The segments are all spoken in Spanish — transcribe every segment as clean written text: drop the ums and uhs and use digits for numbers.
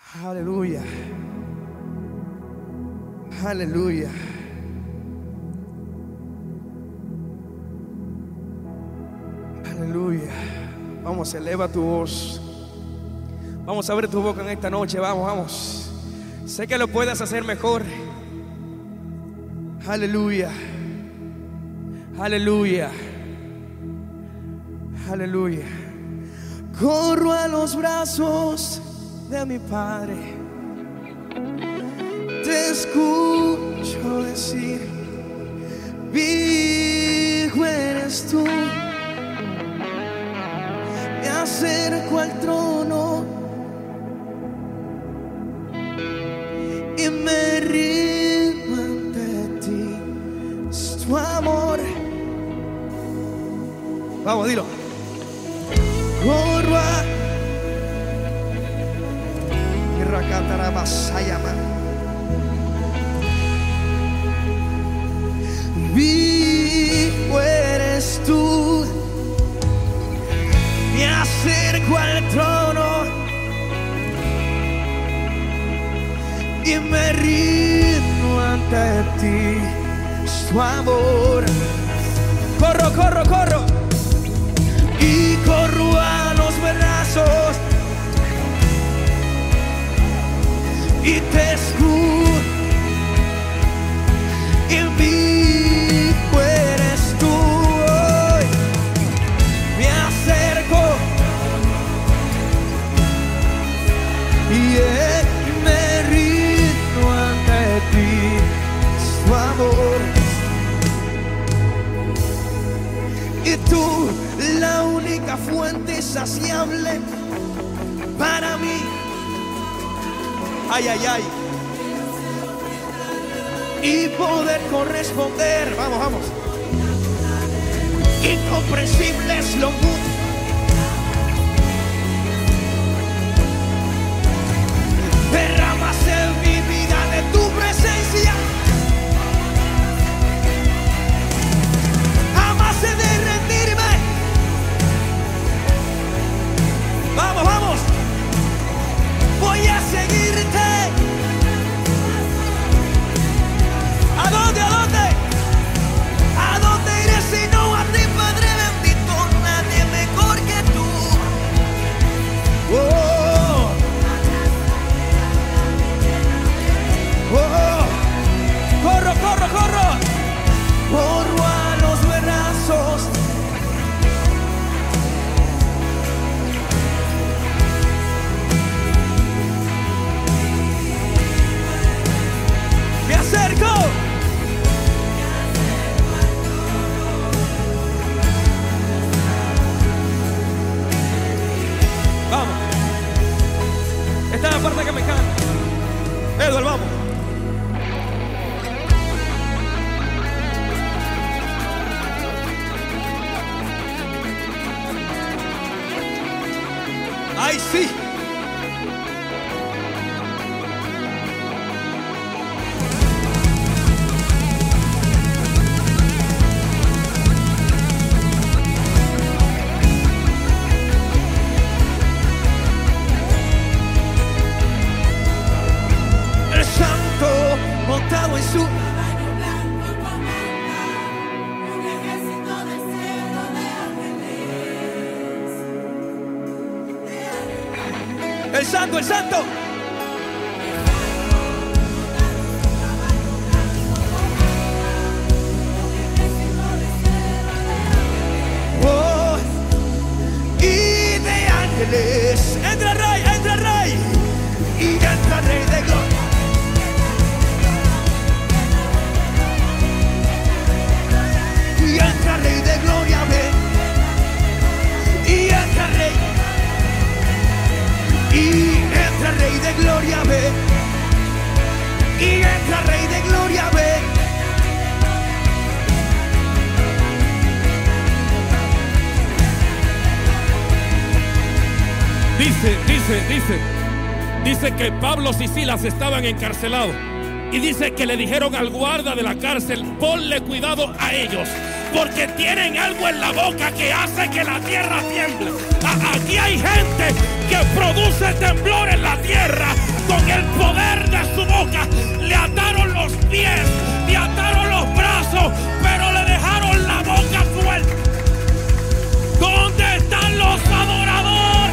Aleluya. Aleluya. Aleluya. Vamos, eleva tu voz. Vamos a abrir tu boca en esta noche. Vamos, vamos. Sé que lo puedes hacer mejor. Aleluya. Aleluya. Aleluya. Corro a los brazos de mi Padre. Te escucho decir: Hijo eres tú. Me acerco al trono y me rindo ante ti. Es tu amor. Vamos, dilo. Corro a Vivo eres tú. Me acerco al trono y me rindo ante ti. Es tu amor. Corro, corro, corro. Y corro a los brazos y te escucho. Y vivo eres tú hoy. Me acerco y me rindo ante ti. Su amor. Y tú, la única fuente saciable para mí. Ay, ay, ay. Y poder corresponder. Vamos, vamos. Incomprensible es lo mundo. Derramas en mi vida de tu presencia. Jamás he de rendirme. Vamos, vamos. Voy a seguirte. ¿A dónde? ¿A dónde? ¿A dónde iré si no a ti, Padre bendito? Nadie mejor que tú. Oh, oh, corro, corro, corro. Corro a los brazos. Me acerco. Vamos. Esta es la parte que me encanta. Edward, vamos. ¡Ay, sí! Montado en su caballo blanco comanda un ejército del cielo de ángeles. El santo, el santo. Oh, y de ángeles. Entra rey, entra rey. Y entra rey de gloria. Y entra rey de gloria, ven. Y entra rey. Y entra rey de gloria, ven. Y entra rey de gloria, ven. Dice que Pablo y Silas estaban encarcelados. Y dice que le dijeron al guarda de la cárcel: ponle cuidado a ellos, porque tienen algo en la boca que hace que la tierra tiemble. Aquí hay gente que produce temblor en la tierra. con el poder de su boca. Le ataron los pies, le ataron los brazos, pero le dejaron la boca suelta. ¿Dónde están los adoradores?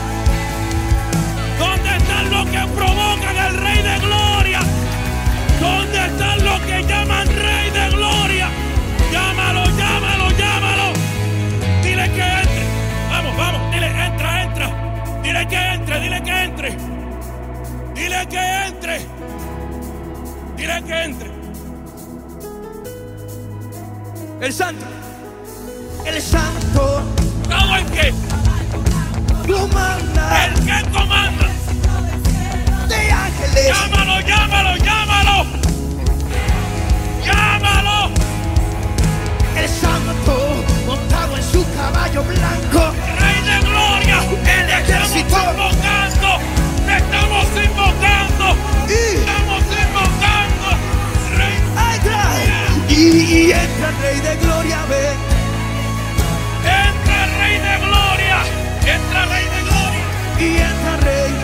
¿Dónde están los que provocan al Rey de Gloria? ¿Dónde están los que llaman Rey de Gloria? Llámalo, llámalo, llámalo. Dile que entre. Vamos, vamos, dile, entra, entra. Dile que entre, dile que entre. Dile que entre. Dile que entre. El santo. El santo. ¿Todo el qué? Comanda. ¿El que comanda? De ángeles. Llámalo, llámalo, llámalo. Llámalo. El santo montado en su caballo blanco. Rey de Gloria. El ejército. Te estamos invocando. Estamos invocando. Rey. Entra. Y entra el Rey de Gloria, ven. Entra Rey de Gloria. Entra Rey de Gloria. Y entra Rey.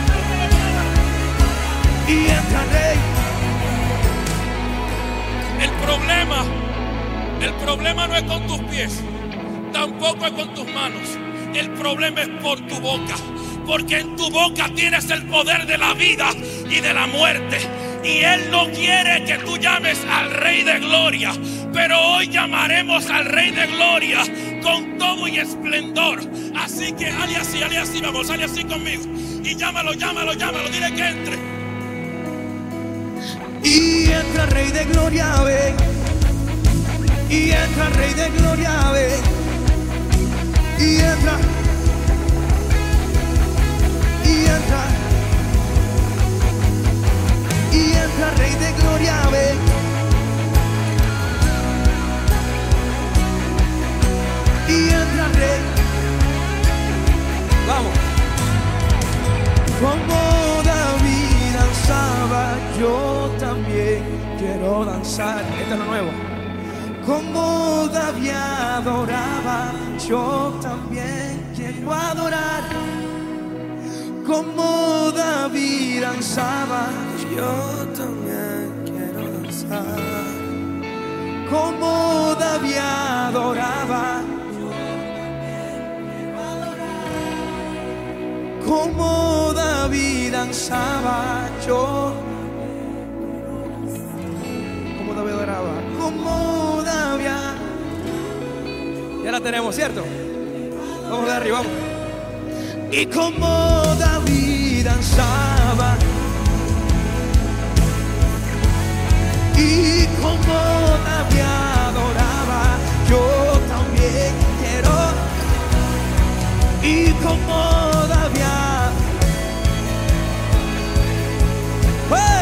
Y entra Rey. El problema no es con tus pies, tampoco es con tus manos. El problema es por tu boca, porque en tu boca tienes el poder de la vida y de la muerte. Y Él no quiere que tú llames al Rey de Gloria, pero hoy llamaremos al Rey de Gloria con todo y esplendor. Así que hale así, vamos, hale así conmigo. Y llámalo, llámalo, llámalo, dile que entre. Y entra Rey de Gloria, ven. Y entra Rey de Gloria, ven. Y entra. Y entra. Y entra Rey de Gloria, ven. Y entra Rey. Vamos. Como David danzaba, yo también quiero danzar. Esto es lo nuevo. Como David adoraba, yo también quiero adorar. Como David danzaba, yo también quiero danzar. Como David adoraba, yo también quiero adorar. Como David danzaba, yo. Como David adoraba, como David. Ya la tenemos, ¿cierto? Vamos de arriba, vamos. Y como David danzaba, y como David adoraba, yo también quiero. Y como David, ¡hey!